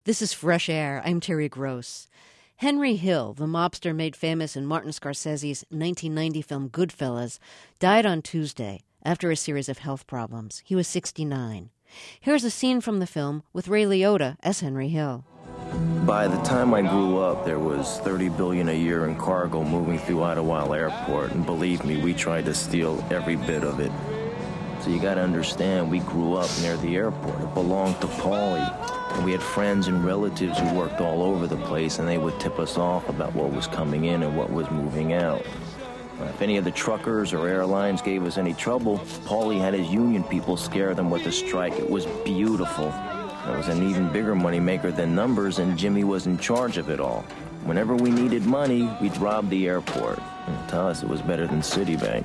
This is Fresh Air. I'm Terry Gross. Henry Hill, the mobster made famous in Martin Scorsese's 1990 film Goodfellas, died on Tuesday after a series of health problems. He was 69. Here's a scene from the film with Ray Liotta as Henry Hill. By the time I grew up, there was $30 billion a year in cargo moving through Idlewild Airport, and believe me, we tried to steal every bit of it. So you gotta understand, we grew up near the airport. It belonged to Paulie. And we had friends and relatives who worked all over the place, and they would tip us off about what was coming in and what was moving out. If any of the truckers or airlines gave us any trouble, Paulie had his union people scare them with a strike. It was beautiful. It was an even bigger moneymaker than numbers, and Jimmy was in charge of it all. Whenever we needed money, we'd rob the airport. And to us, it was better than Citibank.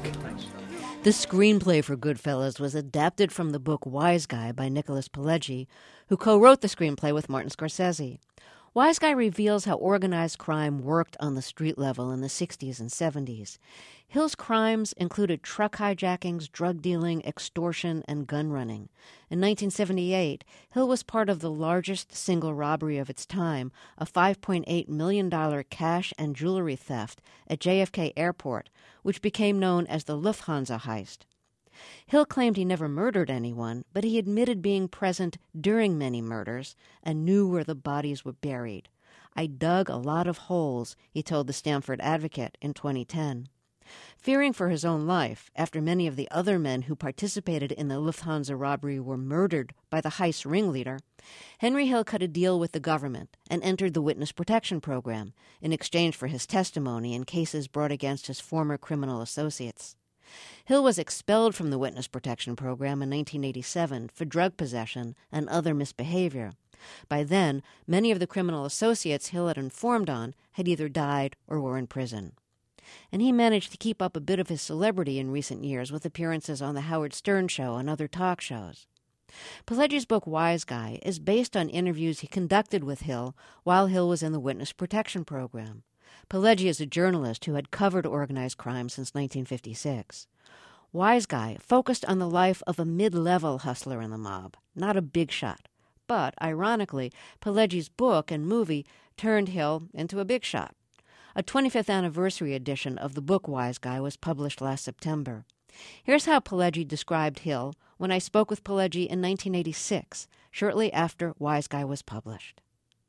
The screenplay for Goodfellas was adapted from the book Wise Guy by Nicholas Pileggi, who co-wrote the screenplay with Martin Scorsese. Wise Guy reveals how organized crime worked on the street level in the 60s and 70s. Hill's crimes included truck hijackings, drug dealing, extortion, and gun running. In 1978, Hill was part of the largest single robbery of its time, a $5.8 million cash and jewelry theft at JFK Airport, which became known as the Lufthansa heist. Hill claimed he never murdered anyone, but he admitted being present during many murders and knew where the bodies were buried. "I dug a lot of holes," he told the Stamford Advocate in 2010. Fearing for his own life, after many of the other men who participated in the Lufthansa robbery were murdered by the heist ringleader, Henry Hill cut a deal with the government and entered the Witness Protection Program in exchange for his testimony in cases brought against his former criminal associates. Hill was expelled from the Witness Protection Program in 1987 for drug possession and other misbehavior. By then, many of the criminal associates Hill had informed on had either died or were in prison. And he managed to keep up a bit of his celebrity in recent years with appearances on The Howard Stern Show and other talk shows. Pileggi's book Wise Guy is based on interviews he conducted with Hill while Hill was in the Witness Protection Program. Pileggi is a journalist who had covered organized crime since 1956. Wise Guy focused on the life of a mid-level hustler in the mob, not a big shot. But, ironically, Pileggi's book and movie turned Hill into a big shot. A 25th anniversary edition of the book Wise Guy was published last September. Here's how Pileggi described Hill when I spoke with Pileggi in 1986, shortly after Wise Guy was published.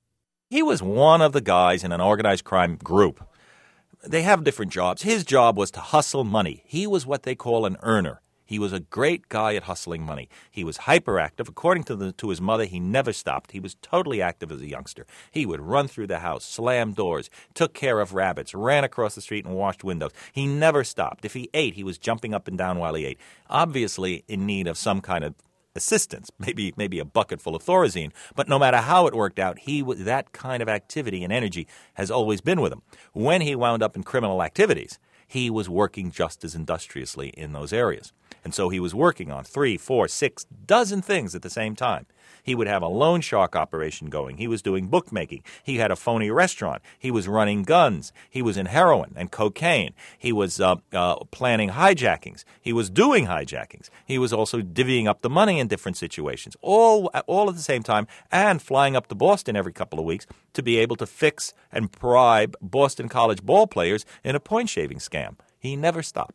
He was one of the guys in an organized crime group. They have different jobs. His job was to hustle money. He was what they call an earner. He was a great guy at hustling money. He was hyperactive. According to his mother, he never stopped. He was totally active as a youngster. He would run through the house, slam doors, took care of rabbits, ran across the street and washed windows. He never stopped. If he ate, he was jumping up and down while he ate, obviously in need of some kind of assistance, maybe a bucket full of Thorazine. But no matter how it worked out, that kind of activity and energy has always been with him. When he wound up in criminal activities, he was working just as industriously in those areas. And so he was working on 3, 4, 6 dozen things at the same time. He would have a loan shark operation going. He was doing bookmaking. He had a phony restaurant. He was running guns. He was in heroin and cocaine. He was planning hijackings. He was doing hijackings. He was also divvying up the money in different situations, all at the same time, and flying up to Boston every couple of weeks to be able to fix and bribe Boston College ball players in a point-shaving scam. He never stopped.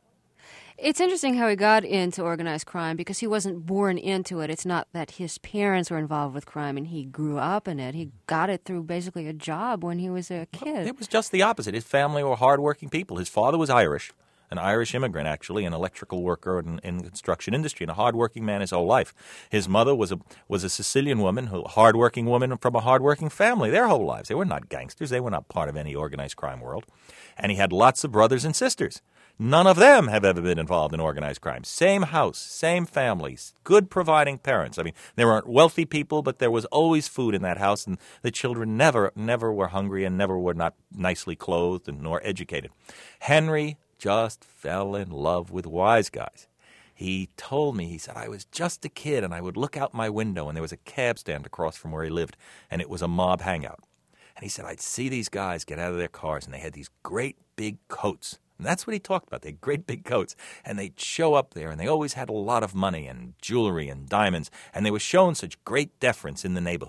It's interesting how he got into organized crime because he wasn't born into it. It's not that his parents were involved with crime and he grew up in it. He got it through basically a job when he was a kid. It was just the opposite. His family were hardworking people. His father was Irish, an Irish immigrant, actually, an electrical worker in the construction industry, and a hardworking man his whole life. His mother was a Sicilian woman, a hardworking woman from a hardworking family their whole lives. They were not gangsters. They were not part of any organized crime world. And he had lots of brothers and sisters. None of them have ever been involved in organized crime. Same house, same families, good providing parents. I mean, they weren't wealthy people, but there was always food in that house, and the children never were hungry and never were not nicely clothed and nor educated. Henry just fell in love with wise guys. He told me, he said, I was just a kid, and I would look out my window, and there was a cab stand across from where he lived, and it was a mob hangout. And he said, I'd see these guys get out of their cars, and they had these great big coats. And that's what he talked about. They had great big coats. And they'd show up there, and they always had a lot of money and jewelry and diamonds, and they were shown such great deference in the neighborhood.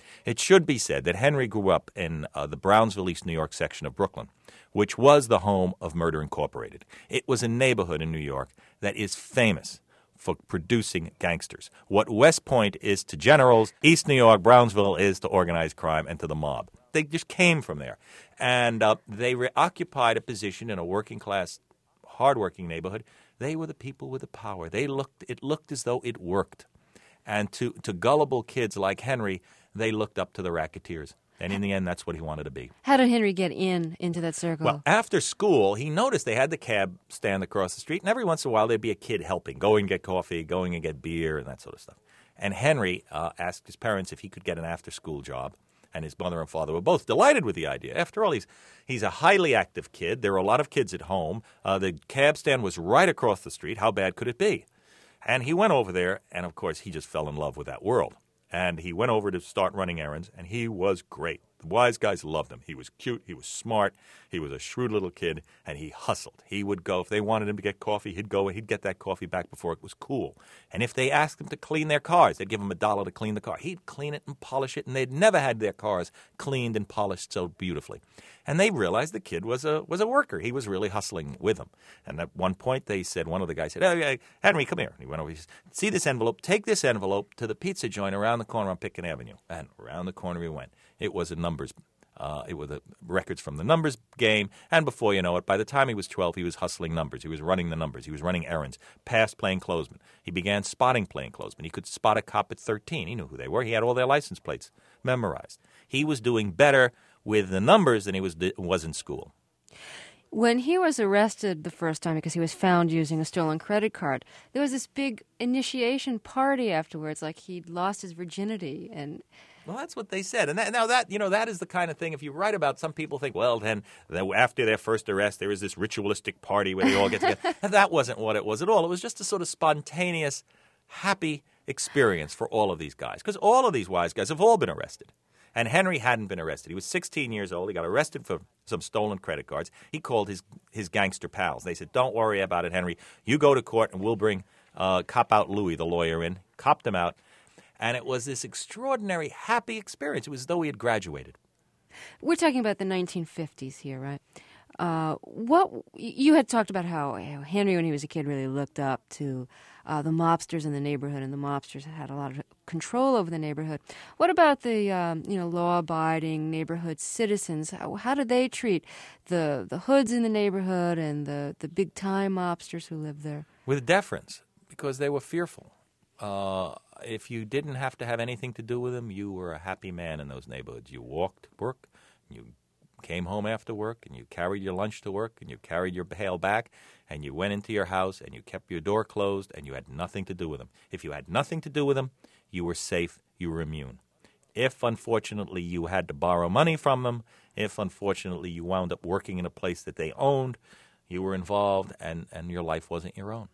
It should be said that Henry grew up in the Brownsville, East New York section of Brooklyn, which was the home of Murder Incorporated. It was a neighborhood in New York that is famous for producing gangsters. What West Point is to generals, East New York, Brownsville is to organized crime and to the mob. They just came from there. And they occupied a position in a working-class, hard-working neighborhood. They were the people with the power. It looked as though it worked. And to gullible kids like Henry, they looked up to the racketeers. And in the end, that's what he wanted to be. How did Henry get into that circle? Well, after school, he noticed they had the cab stand across the street, and every once in a while there'd be a kid helping, going and get coffee, going and get beer, and that sort of stuff. And Henry asked his parents if he could get an after-school job, and his mother and father were both delighted with the idea. After all, he's a highly active kid. There were a lot of kids at home. The cab stand was right across the street. How bad could it be? And he went over there, and of course, he just fell in love with that world. And he went over to start running errands, and he was great. The wise guys loved him. He was cute. He was smart. He was a shrewd little kid, and he hustled. He would go. If they wanted him to get coffee, he'd go and he'd get that coffee back before it was cool. And if they asked him to clean their cars, they'd give him $1 to clean the car. He'd clean it and polish it, and they'd never had their cars cleaned and polished so beautifully. And they realized the kid was a worker. He was really hustling with them. And at one point, one of the guys said, "Oh, Henry, come here." And he went over. He said, "See this envelope? Take this envelope to the pizza joint around the corner on Pitkin Avenue." And around the corner he went. It was a numbers. It was the records from the numbers game. And before you know it, by the time he was 12, he was hustling numbers. He was running the numbers. He was running errands, past plainclothesmen. He began spotting plainclothesmen. He could spot a cop at 13. He knew who they were. He had all their license plates memorized. He was doing better with the numbers than he was in school. When he was arrested the first time because he was found using a stolen credit card, there was this big initiation party afterwards, like he'd lost his virginity. And well, that's what they said. And that is the kind of thing, if you write about, some people think, well, then after their first arrest, there was this ritualistic party where they all get together. And that wasn't what it was at all. It was just a sort of spontaneous, happy experience for all of these guys, because all of these wise guys have all been arrested. And Henry hadn't been arrested. He was 16 years old. He got arrested for some stolen credit cards. He called his gangster pals. They said, "Don't worry about it, Henry. You go to court and we'll bring Cop-Out Louie, the lawyer, in." Copped him out. And it was this extraordinary, happy experience. It was as though he had graduated. We're talking about the 1950s here, right? What you had talked about how Henry, when he was a kid, really looked up to the mobsters in the neighborhood, and the mobsters had a lot of control over the neighborhood. What about the law-abiding neighborhood citizens? How did they treat the hoods in the neighborhood and the big-time mobsters who lived there? With deference, because they were fearful. If you didn't have to have anything to do with them, you were a happy man in those neighborhoods. You walked to work, you came home after work, and you carried your lunch to work, and you carried your pail back, and you went into your house, and you kept your door closed, and you had nothing to do with them. If you had nothing to do with them, you were safe, you were immune. If, unfortunately, you had to borrow money from them, if, unfortunately, you wound up working in a place that they owned, you were involved, and your life wasn't your own.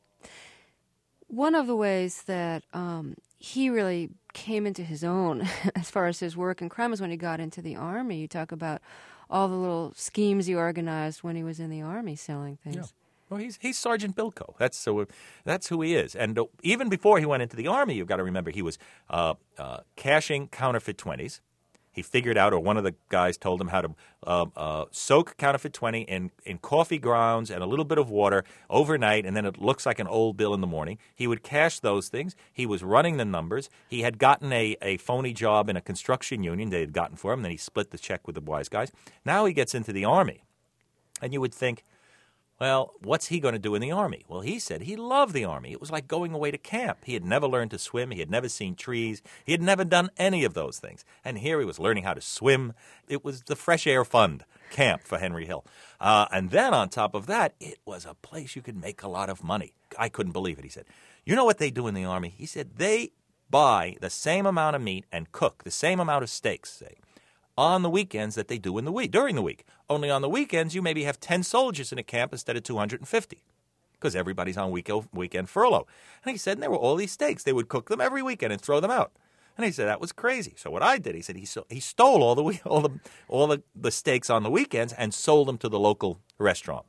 One of the ways that he really came into his own as far as his work in crime was when he got into the Army. You talk about all the little schemes he organized when he was in the Army selling things. Yeah. Well, he's Sergeant Bilko. That's who he is. And even before he went into the Army, you've got to remember, he was cashing counterfeit 20s. He figured out, or one of the guys told him how to soak counterfeit 20 in coffee grounds and a little bit of water overnight, and then it looks like an old bill in the morning. He would cash those things. He was running the numbers. He had gotten a phony job in a construction union they had gotten for him. Then he split the check with the wise guys. Now he gets into the Army. And you would think, well, what's he going to do in the Army? Well, he said he loved the Army. It was like going away to camp. He had never learned to swim. He had never seen trees. He had never done any of those things. And here he was learning how to swim. It was the Fresh Air Fund camp for Henry Hill. And then on top of that, it was a place you could make a lot of money. I couldn't believe it, he said. You know what they do in the Army? He said they buy the same amount of meat and cook the same amount of steaks, say, on the weekends that they do during the week. Only on the weekends, you maybe have 10 soldiers in a camp instead of 250 because everybody's on weekend furlough. And he said, and there were all these steaks. They would cook them every weekend and throw them out. And he said, that was crazy. So what I did, he said, he stole all the steaks on the weekends and sold them to the local restaurants.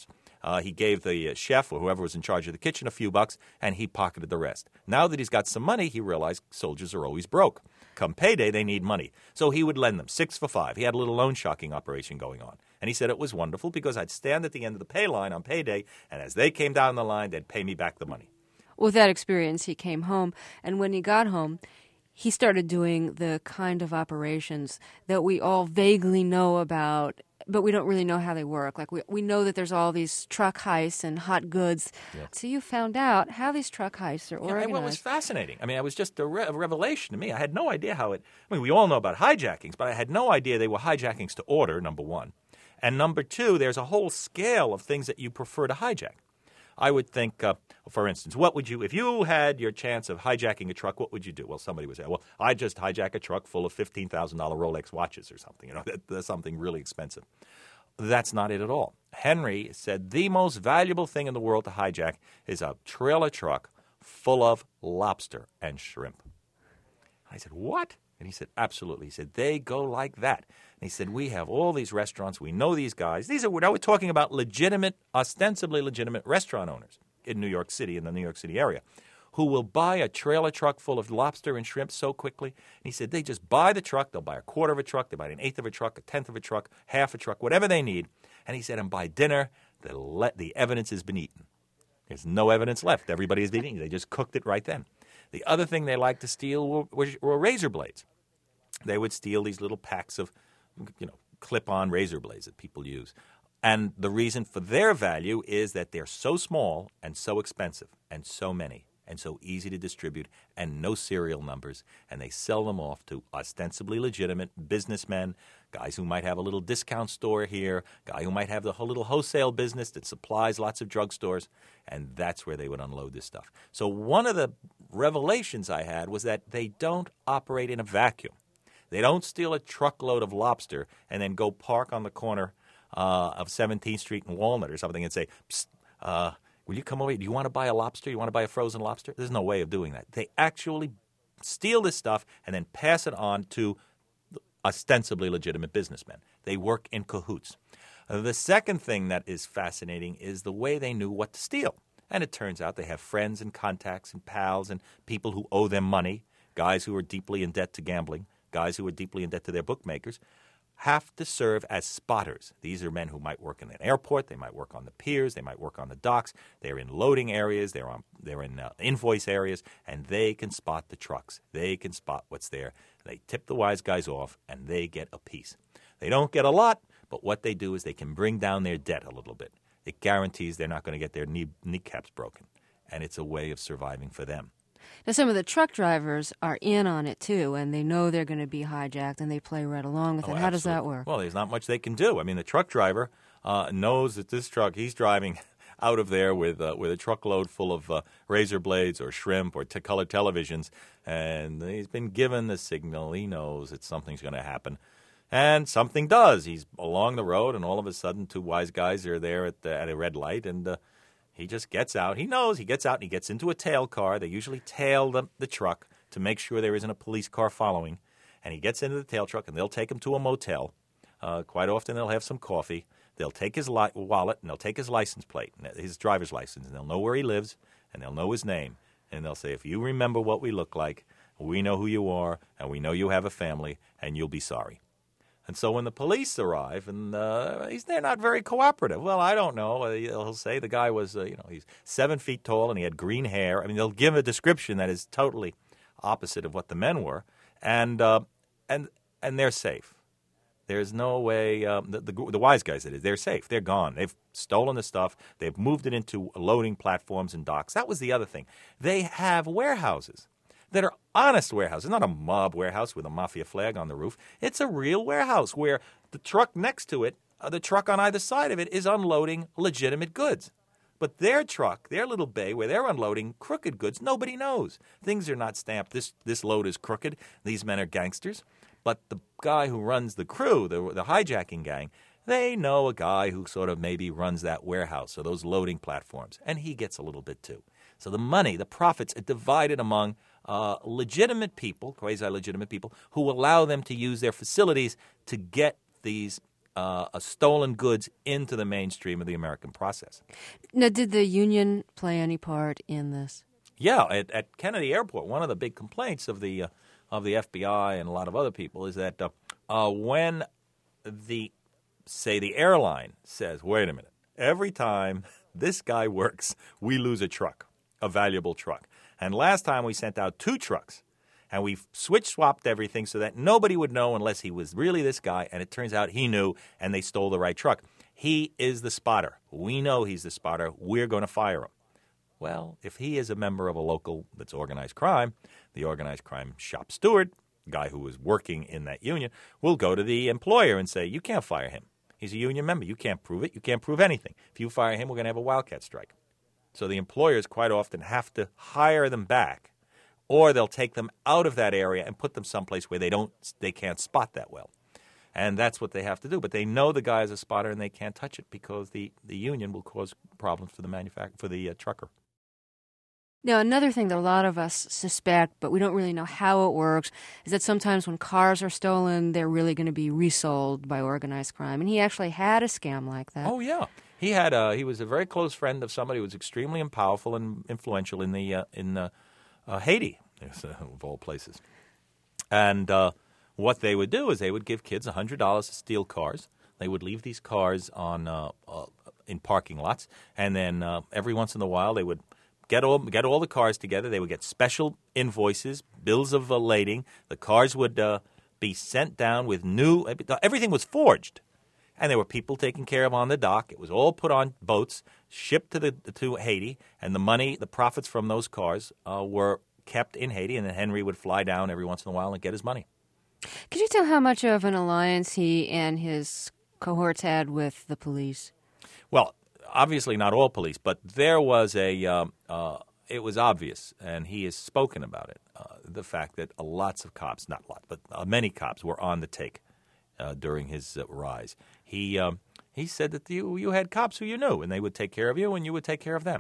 He gave the chef or whoever was in charge of the kitchen a few bucks, and he pocketed the rest. Now that he's got some money, he realized soldiers are always broke. Come payday, they need money. So he would lend them 6 for 5. He had a little loan sharking operation going on. And he said it was wonderful because I'd stand at the end of the pay line on payday, and as they came down the line, they'd pay me back the money. With that experience, he came home, and when he got home, he started doing the kind of operations that we all vaguely know about, but we don't really know how they work. Like we know that there's all these truck heists and hot goods. Yeah. So you found out how these truck heists are organized. Well, it was fascinating. I mean, it was just a revelation to me. I had no idea how it – I mean, we all know about hijackings, but I had no idea they were hijackings to order, number one. And number two, there's a whole scale of things that you prefer to hijack. I would think, for instance, what would you, if you had your chance of hijacking a truck, what would you do? Well, somebody would say, well, I'd just hijack a truck full of $15,000 Rolex watches or something. You know, that's something really expensive. That's not it at all. Henry said the most valuable thing in the world to hijack is a trailer truck full of lobster and shrimp. I said, what? And he said, absolutely. He said, they go like that. And he said, we have all these restaurants. We know these guys. Now we're talking about legitimate, ostensibly legitimate restaurant owners in New York City, in the New York City area, who will buy a trailer truck full of lobster and shrimp so quickly. And he said, they just buy the truck. They'll buy a quarter of a truck. They buy an eighth of a truck, a tenth of a truck, half a truck, whatever they need. And he said, and by dinner, the evidence has been eaten. There's no evidence left. Everybody has been eaten. They just cooked it right then. The other thing they liked to steal were razor blades. They would steal these little packs of, clip-on razor blades that people use. And the reason for their value is that they're so small and so expensive and so many and so easy to distribute and no serial numbers. And they sell them off to ostensibly legitimate businessmen, guys who might have a little discount store here, guy who might have the whole little wholesale business that supplies lots of drugstores. And that's where they would unload this stuff. So one of the revelations I had was that they don't operate in a vacuum. They don't steal a truckload of lobster and then go park on the corner of 17th Street and Walnut or something and say, psst, will you come over? Do you want to buy a lobster? You want to buy a frozen lobster? There's no way of doing that. They actually steal this stuff and then pass it on to ostensibly legitimate businessmen. They work in cahoots. The second thing that is fascinating is the way they knew what to steal. And it turns out they have friends and contacts and pals and people who owe them money, guys who are deeply in debt to gambling, guys who are deeply in debt to their bookmakers, have to serve as spotters. These are men who might work in an airport, they might work on the piers, they might work on the docks, they're in loading areas, they're in invoice areas, and they can spot the trucks. They can spot what's there. They tip the wise guys off, and they get a piece. They don't get a lot, but what they do is they can bring down their debt a little bit. It guarantees they're not going to get their kneecaps broken, and it's a way of surviving for them. Now, some of the truck drivers are in on it, too, and they know they're going to be hijacked, and they play right along with it. How does that work? Well, there's not much they can do. I mean, the truck driver knows that this truck, he's driving out of there with a truckload full of razor blades or shrimp or color televisions, and he's been given the signal. He knows that something's going to happen. And something does. He's along the road, and all of a sudden, two wise guys are there at a red light, and he just gets out. He knows. He gets out, and he gets into a tail car. They usually tail the truck to make sure there isn't a police car following. And he gets into the tail truck, and they'll take him to a motel. Quite often, they'll have some coffee. They'll take his wallet, and they'll take his license plate, his driver's license, and they'll know where he lives, and they'll know his name. And they'll say, if you remember what we look like, we know who you are, and we know you have a family, and you'll be sorry. And so when the police arrive, and they're not very cooperative. Well, I don't know. He'll say the guy was, he's 7 feet tall and he had green hair. I mean, they'll give a description that is totally opposite of what the men were, and they're safe. There's no way. The wise guys, that is, they're safe. They're gone. They've stolen the stuff. They've moved it into loading platforms and docks. That was the other thing. They have warehouses that are honest warehouses, not a mob warehouse with a mafia flag on the roof. It's a real warehouse where the truck next to it, the truck on either side of it, is unloading legitimate goods. But their truck, their little bay where they're unloading crooked goods, nobody knows. Things are not stamped, this load is crooked, these men are gangsters. But the guy who runs the crew, the hijacking gang, they know a guy who sort of maybe runs that warehouse or those loading platforms, and he gets a little bit too. So the money, the profits, are divided among legitimate people, quasi-legitimate people, who allow them to use their facilities to get these stolen goods into the mainstream of the American process. Now, did the union play any part in this? Yeah, at Kennedy Airport, one of the big complaints of the FBI and a lot of other people is that when the airline says, wait a minute, every time this guy works, we lose a truck, a valuable truck. And last time we sent out 2 trucks, and we swapped everything so that nobody would know unless he was really this guy, and it turns out he knew, and they stole the right truck. He is the spotter. We know he's the spotter. We're going to fire him. Well, if he is a member of a local that's organized crime, the organized crime shop steward, the guy who was working in that union, will go to the employer and say, you can't fire him. He's a union member. You can't prove it. You can't prove anything. If you fire him, we're going to have a wildcat strike. So the employers quite often have to hire them back, or they'll take them out of that area and put them someplace where they can't spot that well. And that's what they have to do. But they know the guy is a spotter and they can't touch it because the union will cause problems for the trucker. Now, another thing that a lot of us suspect, but we don't really know how it works, is that sometimes when cars are stolen, they're really going to be resold by organized crime. And he actually had a scam like that. Oh, yeah. He was a very close friend of somebody who was extremely powerful and influential in Haiti, of all places. And what they would do is they would give kids $100 to steal cars. They would leave these cars in parking lots, and then every once in a while they would get all the cars together. They would get special invoices, bills of lading. The cars would be sent down with everything was forged. And there were people taken care of on the dock. It was all put on boats, shipped to Haiti, and the profits from those cars were kept in Haiti, and then Henry would fly down every once in a while and get his money. Could you tell how much of an alliance he and his cohorts had with the police? Well, obviously not all police, but there was it was obvious, and he has spoken about it, the fact that many cops were on the take during his rise. He said that you had cops who you knew, and they would take care of you, and you would take care of them.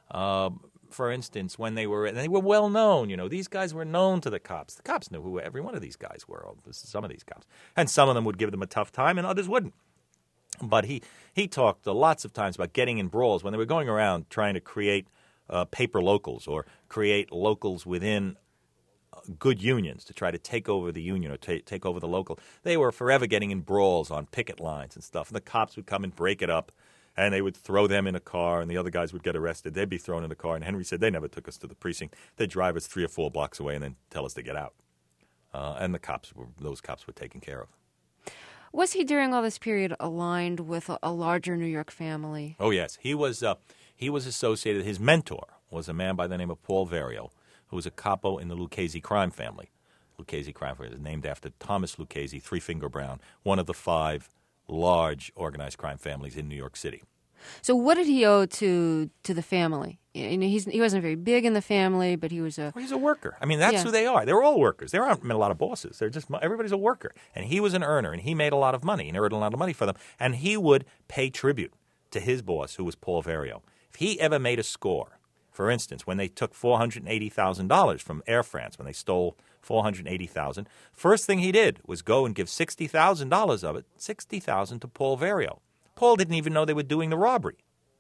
For instance, when they were well known, these guys were known to the cops. The cops knew who every one of these guys were, some of these cops. And some of them would give them a tough time, and others wouldn't. But he talked lots of times about getting in brawls when they were going around trying to create paper locals or create locals within good unions to try to take over the union or take over the local. They were forever getting in brawls on picket lines and stuff. And the cops would come and break it up, and they would throw them in a car, and the other guys would get arrested. They'd be thrown in the car. And Henry said they never took us to the precinct. They'd drive us 3 or 4 blocks away and then tell us to get out. And those cops were taken care of. Was he, during all this period, aligned with a larger New York family? Oh, yes. He was associated. His mentor was a man by the name of Paul Vario, who was a capo in the Lucchese crime family. Lucchese crime family is named after Thomas Lucchese, Three Finger Brown, one of the 5 large organized crime families in New York City. So what did he owe to the family? He wasn't very big in the family, but he was he's a worker. I mean, that's who they are. They're all workers. There aren't a lot of bosses. Everybody's a worker. And he was an earner, and he made a lot of money. He earned a lot of money for them. And he would pay tribute to his boss, who was Paul Vario. If he ever made a score, for instance, when they took $480,000 from Air France, when they stole $480,000, first thing he did was go and give $60,000 of it, $60,000 to Paul Vario. Paul didn't even know they were doing the robbery.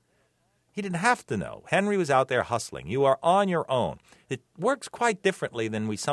He didn't have to know. Henry was out there hustling. You are on your own. It works quite differently than we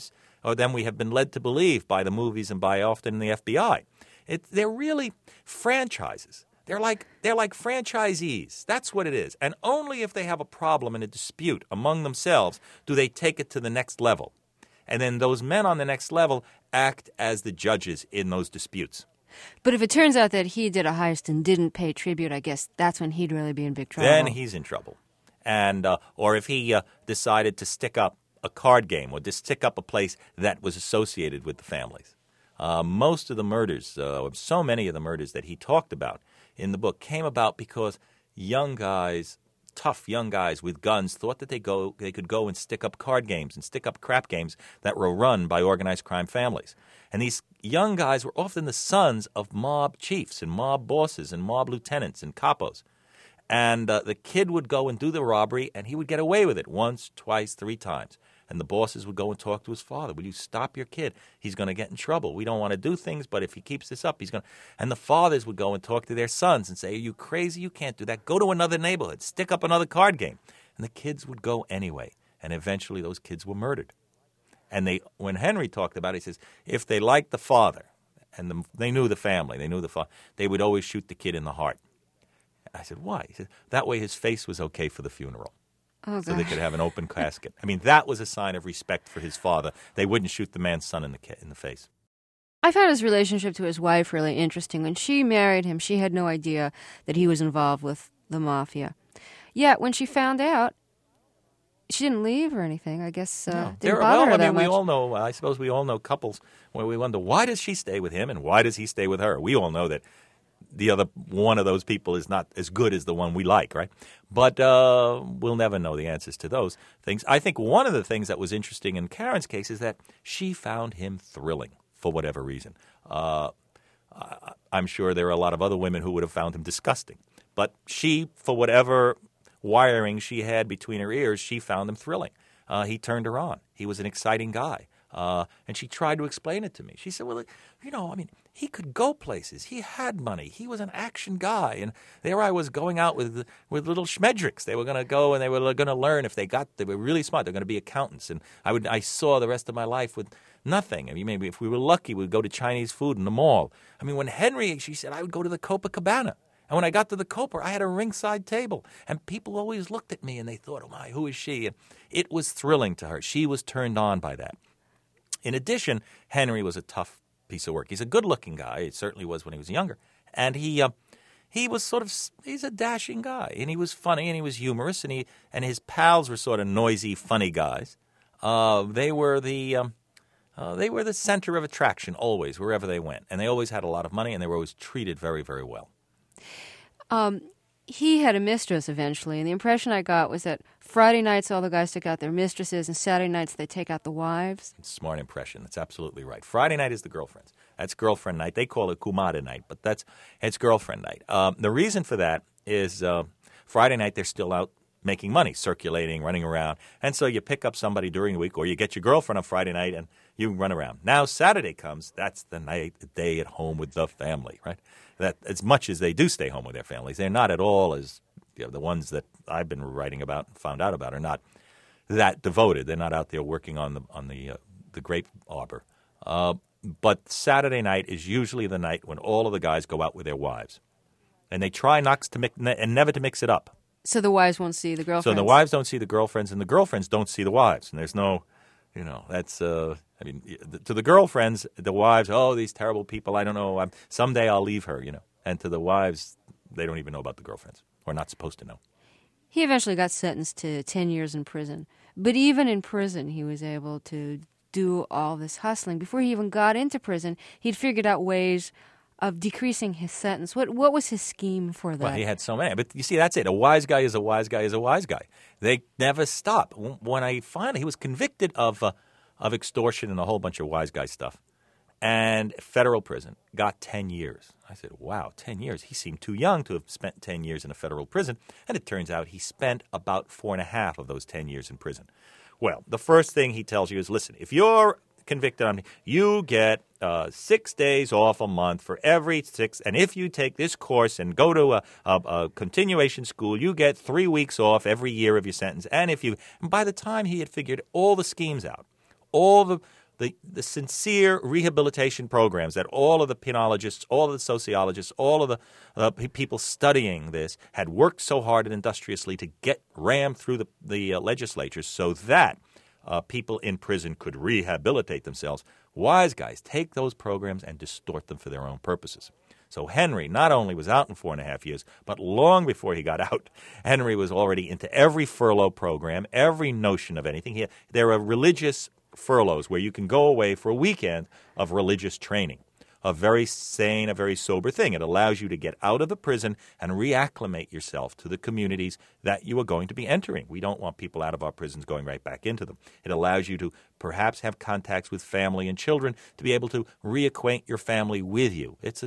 have been led to believe by the movies and by often the FBI. They're really franchises. They're like franchisees. That's what it is. And only if they have a problem and a dispute among themselves do they take it to the next level. And then those men on the next level act as the judges in those disputes. But if it turns out that he did a heist and didn't pay tribute, I guess that's when he'd really be in big trouble. Then he's in trouble. And or if he decided to stick up a card game or to stick up a place that was associated with the families. Most of the murders, so many of the murders that he talked about in the book came about because tough young guys with guns thought that they could go and stick up card games and stick up crap games that were run by organized crime families. And these young guys were often the sons of mob chiefs and mob bosses and mob lieutenants and capos. And the kid would go and do the robbery, and he would get away with it once, twice, 3 times. And the bosses would go and talk to his father. Will you stop your kid? He's going to get in trouble. We don't want to do things, but if he keeps this up, he's going to. And the fathers would go and talk to their sons and say, are you crazy? You can't do that. Go to another neighborhood. Stick up another card game. And the kids would go anyway. And eventually those kids were murdered. And when Henry talked about it, he says, if they liked the father, and they knew the family, they knew the father, they would always shoot the kid in the heart. I said, why? He said, that way his face was okay for the funeral. Oh, so they could have an open casket. I mean, that was a sign of respect for his father. They wouldn't shoot the man's son in the face. I found his relationship to his wife really interesting. When she married him, she had no idea that he was involved with the mafia. Yet, when she found out, she didn't leave or anything. I guess didn't bother her that much. We all know. I suppose we all know couples where we wonder, why does she stay with him and why does he stay with her? We all know that the other one of those people is not as good as the one we like, right? But we'll never know the answers to those things. I think one of the things that was interesting in Karen's case is that she found him thrilling for whatever reason. I'm sure there are a lot of other women who would have found him disgusting. But she, for whatever wiring she had between her ears, she found him thrilling. He turned her on. He was an exciting guy. And she tried to explain it to me. She said, well, he could go places. He had money. He was an action guy. And there I was going out with little schmedricks. They were going to go and they were going to learn they were really smart. They were going to be accountants. And I saw the rest of my life with nothing. I mean, maybe if we were lucky, we'd go to Chinese food in the mall. I mean, when Henry, she said, I would go to the Copacabana. And when I got to the Copa, I had a ringside table. And people always looked at me and they thought, oh my, who is she? And it was thrilling to her. She was turned on by that. In addition, Henry was a tough piece of work. He's a good-looking guy. He certainly was when he was younger. And he was he's a dashing guy. And he was funny and he was humorous. And his pals were sort of noisy, funny guys. They were the center of attraction always, wherever they went. And they always had a lot of money and they were always treated very, very well. He had a mistress eventually, and the impression I got was that Friday nights all the guys took out their mistresses, and Saturday nights they take out the wives. Smart impression. That's absolutely right. Friday night is the girlfriends. That's girlfriend night. They call it Kumada night, but it's girlfriend night. The reason for that is Friday night they're still out making money, circulating, running around, and so you pick up somebody during the week, or you get your girlfriend on Friday night and you run around. Now Saturday comes, that's the day at home with the family, right? That as much as they do stay home with their families, they're not at all as the ones that I've been writing about and found out about are not that devoted. They're not out there working on the grape arbor. But Saturday night is usually the night when all of the guys go out with their wives, and they try never to mix it up. So the wives won't see the girlfriends. So the wives don't see the girlfriends, and the girlfriends don't see the wives, and there's no. That's, to the girlfriends, the wives, oh, these terrible people, I don't know, someday I'll leave her, And to the wives, they don't even know about the girlfriends, or not supposed to know. He eventually got sentenced to 10 years in prison. But even in prison, he was able to do all this hustling. Before he even got into prison, he'd figured out ways of decreasing his sentence. What was his scheme for that? Well, he had so many. But you see, that's it. A wise guy is a wise guy is a wise guy. They never stop. When he was convicted of extortion and a whole bunch of wise guy stuff, and federal prison, got 10 years. I said, wow, 10 years. He seemed too young to have spent 10 years in a federal prison. And it turns out he spent about 4.5 of those 10 years in prison. Well, the first thing he tells you is, listen, if you're convicted on, you get 6 days off a month for every 6, and if you take this course and go to a continuation school, you get 3 weeks off every year of your sentence. And by the time he had figured all the schemes out, all the sincere rehabilitation programs that all of the penologists, all of the sociologists, all of the people studying this had worked so hard and industriously to get rammed through the legislatures so that people in prison could rehabilitate themselves. Wise guys take those programs and distort them for their own purposes. So Henry not only was out in 4.5 years, but long before he got out, Henry was already into every furlough program, every notion of anything. There are religious furloughs where you can go away for a weekend of religious training. A very sane, a very sober thing. It allows you to get out of the prison and reacclimate yourself to the communities that you are going to be entering. We don't want people out of our prisons going right back into them. It allows you to perhaps have contacts with family and children to be able to reacquaint your family with you. It's a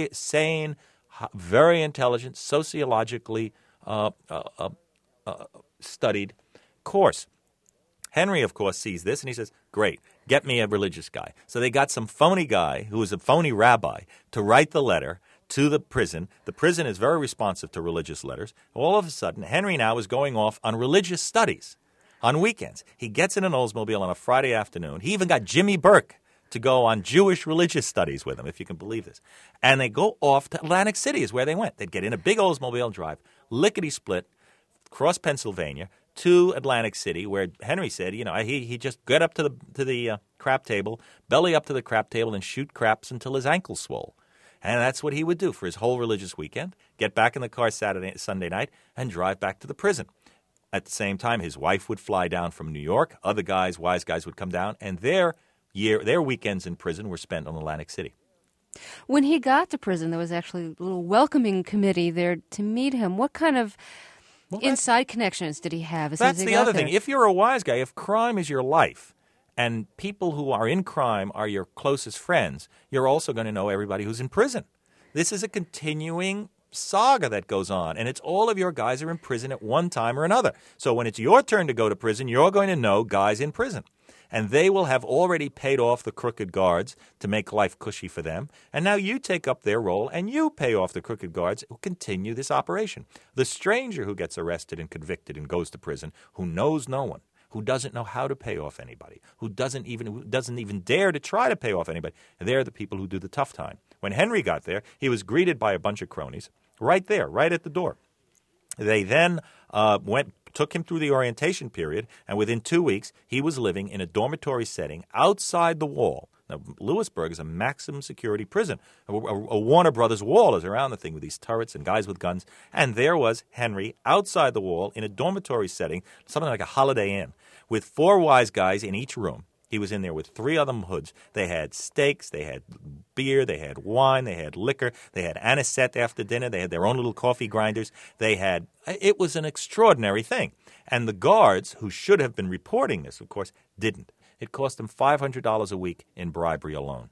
sane, very intelligent, sociologically studied course. Henry, of course, sees this and he says, great, get me a religious guy. So they got some phony guy who was a phony rabbi to write the letter to the prison. The prison is very responsive to religious letters. All of a sudden, Henry now is going off on religious studies on weekends. He gets in an Oldsmobile on a Friday afternoon. He even got Jimmy Burke to go on Jewish religious studies with him, if you can believe this. And they go off to Atlantic City is where they went. They'd get in a big Oldsmobile, drive lickety-split, cross Pennsylvania to Atlantic City, where Henry said, he just get up to the crap table, belly up to the crap table, and shoot craps until his ankles swole. And that's what he would do for his whole religious weekend, get back in the car Sunday night, and drive back to the prison. At the same time, his wife would fly down from New York. Other guys, wise guys, would come down, and their weekends in prison were spent on Atlantic City. When he got to prison, there was actually a little welcoming committee there to meet him. What kind of inside connections did he have? That's the other thing. If you're a wise guy, if crime is your life, and people who are in crime are your closest friends, you're also going to know everybody who's in prison. This is a continuing saga that goes on, and it's all of your guys are in prison at one time or another. So when it's your turn to go to prison, you're going to know guys in prison. And they will have already paid off the crooked guards to make life cushy for them. And now you take up their role and you pay off the crooked guards who continue this operation. The stranger who gets arrested and convicted and goes to prison, who knows no one, who doesn't know how to pay off anybody, who doesn't even dare to try to pay off anybody, they're the people who do the tough time. When Henry got there, he was greeted by a bunch of cronies right there, right at the door. They then took him through the orientation period, and within 2 weeks, he was living in a dormitory setting outside the wall. Now, Lewisburg is a maximum security prison. A Warner Brothers wall is around the thing with these turrets and guys with guns. And there was Henry outside the wall in a dormitory setting, something like a Holiday Inn, with 4 wise guys in each room. He was in there with 3 other hoods. They had steaks, they had beer, they had wine, they had liquor, they had anisette after dinner, they had their own little coffee grinders. It was an extraordinary thing. And the guards, who should have been reporting this, of course, didn't. It cost them $500 a week in bribery alone.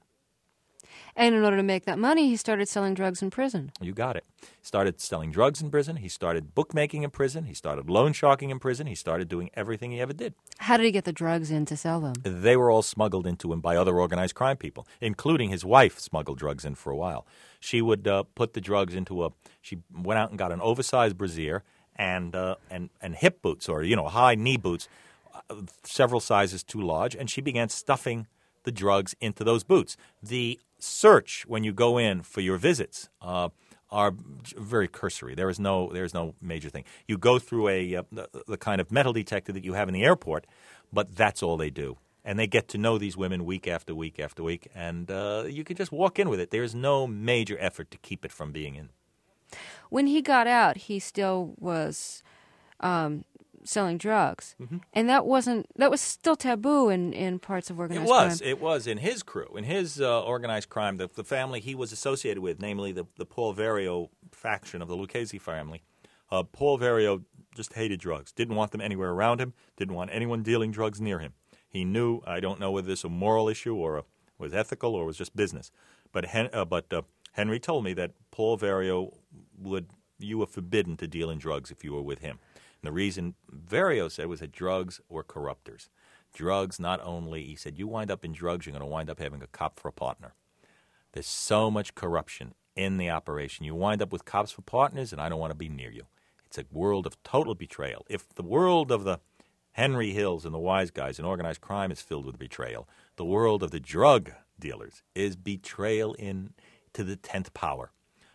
And in order to make that money, he started selling drugs in prison. You got it. He started selling drugs in prison. He started bookmaking in prison. He started loan sharking in prison. He started doing everything he ever did. How did he get the drugs in to sell them? They were all smuggled into him by other organized crime people, including his wife smuggled drugs in for a while. She would put the drugs she went out and got an oversized brassiere and hip boots, or high knee boots, several sizes too large, and she began stuffing the drugs into those boots. The search when you go in for your visits are very cursory. There is no major thing. You go through the kind of metal detector that you have in the airport, but that's all they do. And they get to know these women week after week after week, and you can just walk in with it. There's no major effort to keep it from being in. When he got out, he still was selling drugs, and that was still taboo in parts of organized crime. It was in his crew, in his organized crime, the family he was associated with, namely the Paul Vario faction of the Lucchese family. Paul Vario just hated drugs, didn't want them anywhere around him, didn't want anyone dealing drugs near him. He knew, I don't know whether this was a moral issue or was ethical or was just business, but Henry told me that Paul Vario you were forbidden to deal in drugs if you were with him. And the reason Vario said was that drugs were corrupters. Drugs not only, he said, you wind up in drugs, you're going to wind up having a cop for a partner. There's so much corruption in the operation. You wind up with cops for partners, and I don't want to be near you. It's a world of total betrayal. If the world of the Henry Hills and the wise guys and organized crime is filled with betrayal, the world of the drug dealers is betrayal to the 10th power.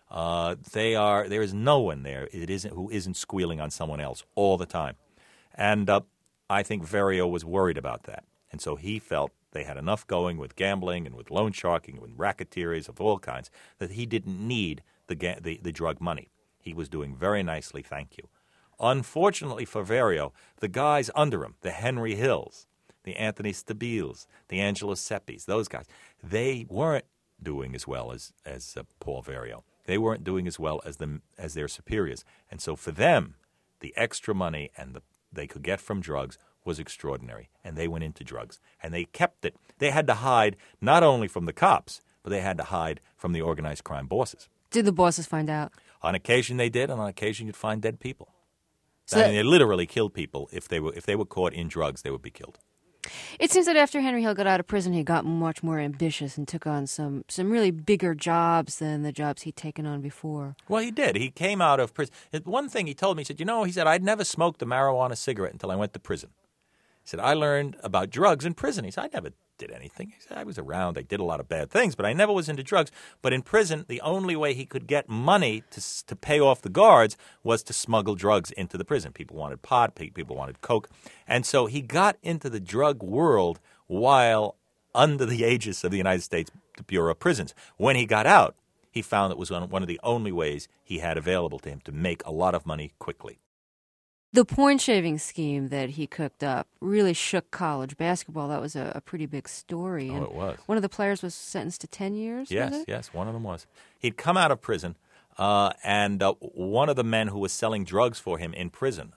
There is no one there who isn't squealing on someone else all the time. And I think Vario was worried about that. And so he felt they had enough going with gambling and with loan sharking and with racketeers of all kinds that he didn't need the drug money. He was doing very nicely, thank you. Unfortunately for Vario, the guys under him, the Henry Hills, the Anthony Stabiles, the Angelo Seppis, those guys, they weren't doing as well as Paul Vario. They weren't doing as well as their superiors. And so for them, the extra money they could get from drugs was extraordinary. And they went into drugs. And they kept it. They had to hide not only from the cops, but they had to hide from the organized crime bosses. Did the bosses find out? On occasion they did, and on occasion you'd find dead people. So I mean, they literally killed people. If they were caught in drugs, they would be killed. It seems that after Henry Hill got out of prison, he got much more ambitious and took on some really bigger jobs than the jobs he'd taken on before. Well, he did. He came out of prison. One thing he told me, he said, I'd never smoked a marijuana cigarette until I went to prison. He said, I learned about drugs in prison. He said, I never did anything. He said, I was around. I did a lot of bad things, but I never was into drugs. But in prison, the only way he could get money to pay off the guards was to smuggle drugs into the prison. People wanted pot. People wanted coke. And so he got into the drug world while under the aegis of the United States Bureau of Prisons. When he got out, he found it was one of the only ways he had available to him to make a lot of money quickly. The point-shaving scheme that he cooked up really shook college basketball. That was a pretty big story. Oh, it was. One of the players was sentenced to 10 years, was it? Yes, one of them was. He'd come out of prison, and one of the men who was selling drugs for him in prison,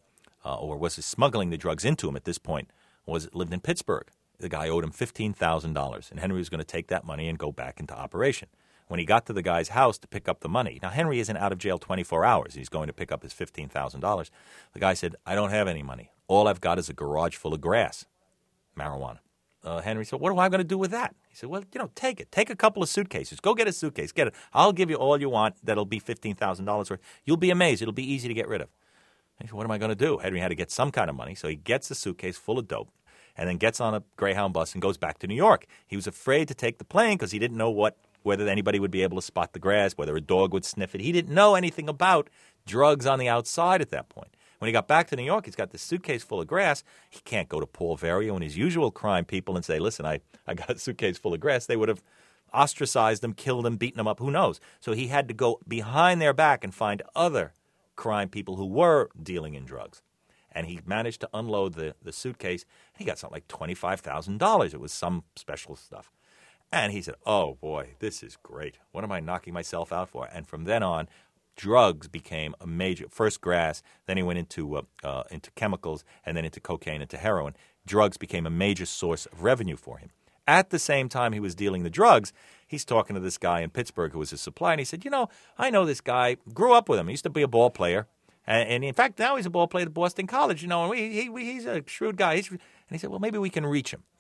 or was smuggling the drugs into him at this point, lived in Pittsburgh. The guy owed him $15,000, and Henry was going to take that money and go back into operation. When he got to the guy's house to pick up the money, now Henry isn't out of jail 24 hours. He's going to pick up his $15,000. The guy said, I don't have any money. All I've got is a garage full of grass, marijuana. Henry said, what am I going to do with that? He said, well, take it. Take a couple of suitcases. Go get a suitcase. Get it. I'll give you all you want. That'll be $15,000 worth. You'll be amazed. It'll be easy to get rid of. He said, what am I going to do? Henry had to get some kind of money, so he gets the suitcase full of dope and then gets on a Greyhound bus and goes back to New York. He was afraid to take the plane because he didn't know whether anybody would be able to spot the grass, whether a dog would sniff it. He didn't know anything about drugs on the outside at that point. When he got back to New York, he's got this suitcase full of grass. He can't go to Paul Vario and his usual crime people and say, listen, I got a suitcase full of grass. They would have ostracized him, killed him, beaten him up, who knows. So he had to go behind their back and find other crime people who were dealing in drugs. And he managed to unload the suitcase. He got something like $25,000. It was some special stuff. And he said, oh, boy, this is great. What am I knocking myself out for? And from then on, drugs became a major – first grass, then he went into chemicals, and then into cocaine, into heroin. Drugs became a major source of revenue for him. At the same time he was dealing the drugs, he's talking to this guy in Pittsburgh who was his supplier, and he said, I know this guy, grew up with him. He used to be a ball player. And in fact, now he's a ball player at Boston College, and he's a shrewd guy. And he said, well, maybe we can reach him.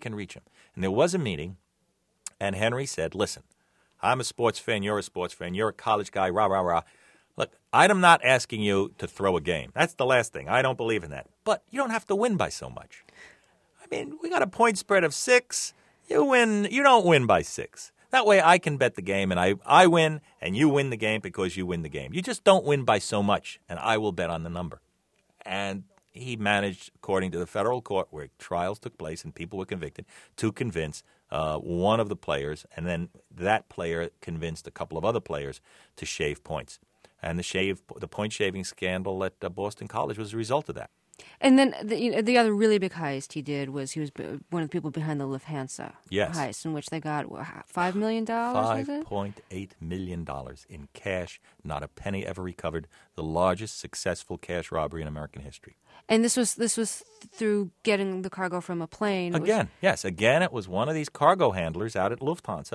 And there was a meeting. And Henry said, listen, I'm a sports fan, you're a sports fan, you're a college guy, rah, rah, rah. Look, I'm not asking you to throw a game. That's the last thing. I don't believe in that. But you don't have to win by so much. I mean, we got a point spread of 6. You win. You don't win by 6. That way I can bet the game, and I win, and you win the game because you win the game. You just don't win by so much, and I will bet on the number. And he managed, according to the federal court where trials took place and people were convicted, to convince one of the players, and then that player convinced a couple of other players to shave points. And the point-shaving scandal at Boston College was a result of that. And then the other really big heist he did was he was one of the people behind the Lufthansa heist, in which they got $5 million, was it? $5.8 million in cash, not a penny ever recovered, the largest successful cash robbery in American history. And this was through getting the cargo from a plane. Again, it was one of these cargo handlers out at Lufthansa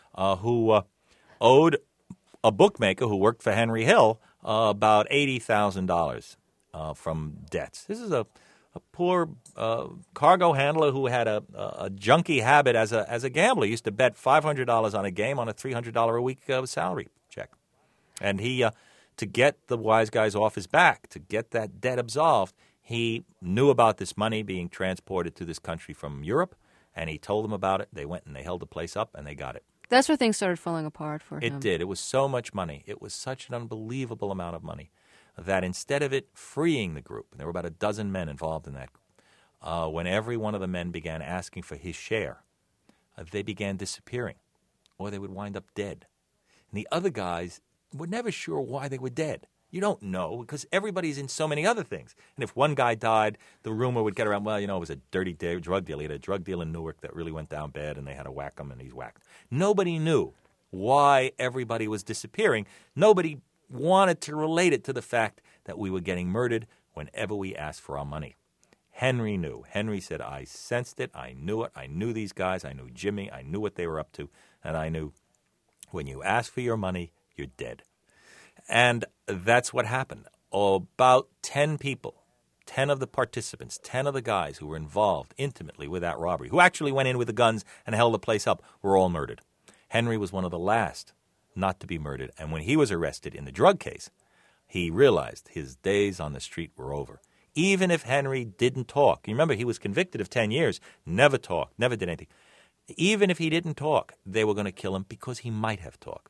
who owed a bookmaker who worked for Henry Hill about $80,000 from debts. This is a poor cargo handler who had a junky habit as a gambler. He used to bet $500 on a game on a $300 a week salary check. And he, to get the wise guys off his back, to get that debt absolved, he knew about this money being transported to this country from Europe, and he told them about it. They went and they held the place up, and they got it. That's where things started falling apart for him. It did. It was so much money. It was such an unbelievable amount of money that instead of it freeing the group, there were about a dozen men involved in that group, when every one of the men began asking for his share, they began disappearing, or they would wind up dead. And the other guys were never sure why they were dead. You don't know because everybody's in so many other things. And if one guy died, the rumor would get around, well, it was a dirty drug deal. He had a drug deal in Newark that really went down bad, and they had to whack him, and he's whacked. Nobody knew why everybody was disappearing. Nobody wanted to relate it to the fact that we were getting murdered whenever we asked for our money. Henry knew. Henry said, I sensed it. I knew it. I knew these guys. I knew Jimmy. I knew what they were up to. And I knew when you ask for your money, you're dead. And that's what happened. about 10 people, 10 of the participants, 10 of the guys who were involved intimately with that robbery, who actually went in with the guns and held the place up, were all murdered. Henry was one of the last not to be murdered. And when he was arrested in the drug case, he realized his days on the street were over. Even if Henry didn't talk, you remember he was convicted of 10 years, never talked, never did anything. Even if he didn't talk, they were going to kill him because he might have talked.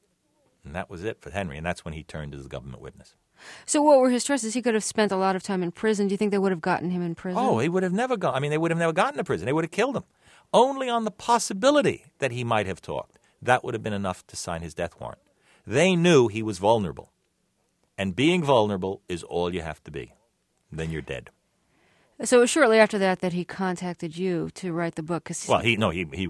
And that was it for Henry, and that's when he turned as a government witness. So what were his choices? He could have spent a lot of time in prison. Do you think they would have gotten him in prison? Oh, he would have never gone. I mean, they would have never gotten to prison. They would have killed him. Only on the possibility that he might have talked. That would have been enough to sign his death warrant. They knew he was vulnerable. And being vulnerable is all you have to be. Then you're dead. So it was shortly after that he contacted you to write the book. Well, he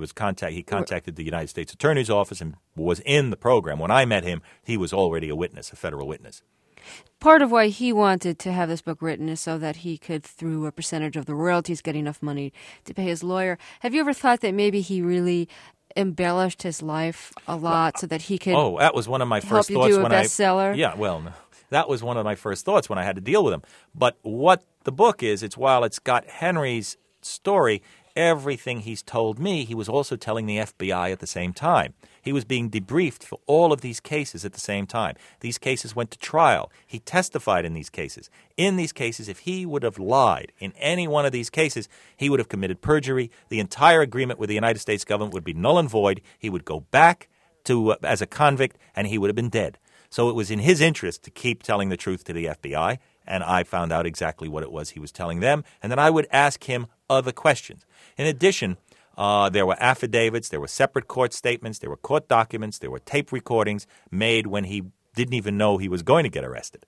contacted the United States Attorney's Office and was in the program. When I met him, he was already a witness, a federal witness. Part of why he wanted to have this book written is so that he could, through a percentage of the royalties, get enough money to pay his lawyer. Have you ever thought that maybe he really embellished his life a lot so that he could that was one of my first help thoughts you do a when bestseller? Yeah, well, no. That was one of my first thoughts when I had to deal with him. But what the book is, while it's got Henry's story, everything he's told me, he was also telling the FBI at the same time. He was being debriefed for all of these cases at the same time. These cases went to trial. He testified in these cases. In these cases, if he would have lied in any one of these cases, he would have committed perjury. The entire agreement with the United States government would be null and void. He would go back to as a convict, and he would have been dead. So it was in his interest to keep telling the truth to the FBI, and I found out exactly what it was he was telling them, and then I would ask him other questions. In addition, there were affidavits, there were separate court statements, there were court documents, there were tape recordings made when he didn't even know he was going to get arrested.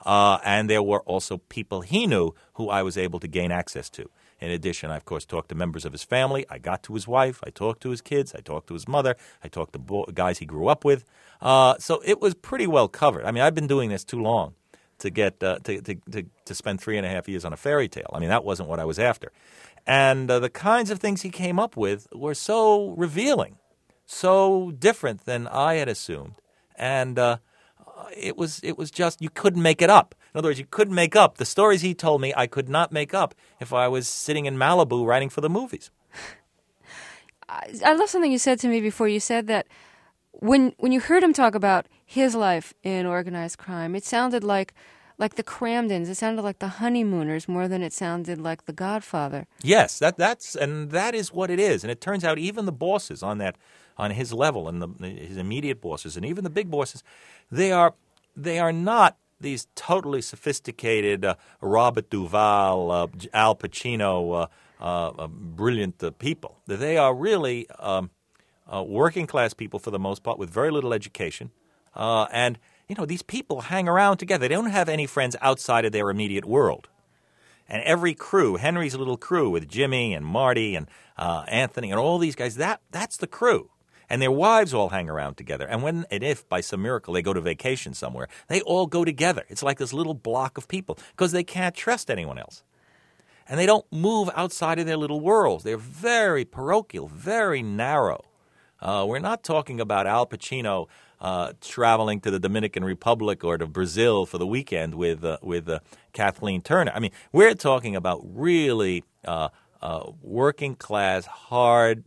And there were also people he knew who I was able to gain access to. In addition, I, of course, talked to members of his family. I got to his wife. I talked to his kids. I talked to his mother. I talked to guys he grew up with. So it was pretty well covered. I mean, I've been doing this too long to get to spend 3.5 years on a fairy tale. I mean, that wasn't what I was after. And the kinds of things he came up with were so revealing, so different than I had assumed. And it was just, you couldn't make it up. In other words, you couldn't make up. The stories he told me, I could not make up if I was sitting in Malibu writing for the movies. I love something you said to me before. You said that when you heard him talk about his life in organized crime, it sounded like the Cramdens. It sounded like the Honeymooners more than it sounded like The Godfather. Yes, that is what it is. And it turns out even the bosses on his level and his immediate bosses and even the big bosses, they are not these totally sophisticated Robert Duvall, Al Pacino, brilliant people. They are really working class people for the most part with very little education. And, these people hang around together. They don't have any friends outside of their immediate world. And every crew, Henry's little crew with Jimmy and Marty and Anthony and all these guys, that's the crew. And their wives all hang around together. And when and if, by some miracle, they go to vacation somewhere, they all go together. It's like this little block of people because they can't trust anyone else. And they don't move outside of their little worlds. They're very parochial, very narrow. We're not talking about Al Pacino traveling to the Dominican Republic or to Brazil for the weekend with Kathleen Turner. I mean, we're talking about really working class, hard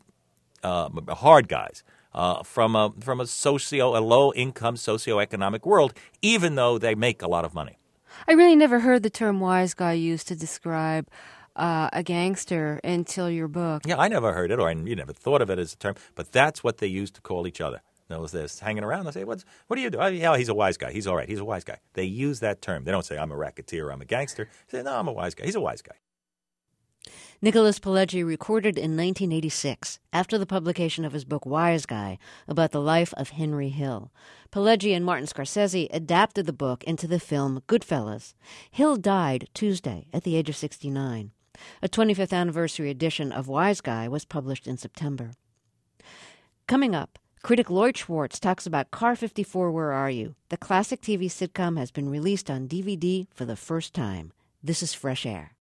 guys from a low income socioeconomic world, even though they make a lot of money. I really never heard the term wise guy used to describe a gangster until your book. Yeah, I never heard it, or you never thought of it as a term, but that's what they used to call each other. They're hanging around. They say, what do you do? Oh, yeah, he's a wise guy. He's all right. He's a wise guy. They use that term. They don't say, I'm a racketeer, I'm a gangster. They say, no, I'm a wise guy. He's a wise guy. Nicholas Pileggi recorded in 1986, after the publication of his book Wise Guy, about the life of Henry Hill. Pileggi and Martin Scorsese adapted the book into the film Goodfellas. Hill died Tuesday at the age of 69. A 25th anniversary edition of Wise Guy was published in September. Coming up, critic Lloyd Schwartz talks about Car 54, Where Are You? The classic TV sitcom has been released on DVD for the first time. This is Fresh Air.